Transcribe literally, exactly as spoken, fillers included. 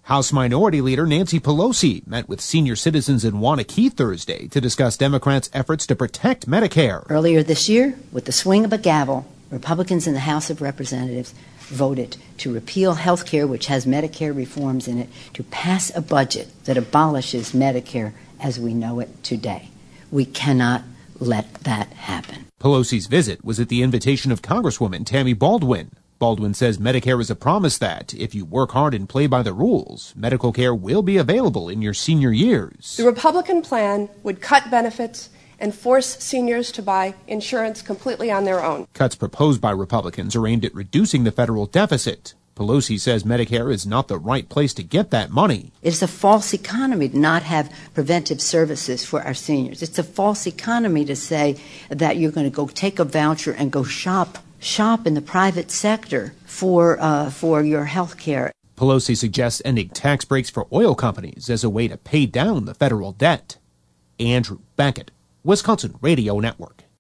House Minority Leader Nancy Pelosi met with senior citizens in Waunakee Thursday to discuss Democrats' efforts to protect Medicare. Earlier this year, with the swing of a gavel, Republicans in the House of Representatives voted to repeal health care, which has Medicare reforms in it, to pass a budget that abolishes Medicare as we know it today. We cannot let that happen. Pelosi's visit was at the invitation of Congresswoman Tammy Baldwin. Baldwin says Medicare is a promise that, if you work hard and play by the rules, medical care will be available in your senior years. The Republican plan would cut benefits and force seniors to buy insurance completely on their own. Cuts proposed by Republicans are aimed at reducing the federal deficit. Pelosi says Medicare is not the right place to get that money. It's a false economy to not have preventive services for our seniors. It's a false economy to say that you're going to go take a voucher and go shop shop in the private sector for uh, for your health care. Pelosi suggests ending tax breaks for oil companies as a way to pay down the federal debt. Andrew Beckett, Wisconsin Radio Network.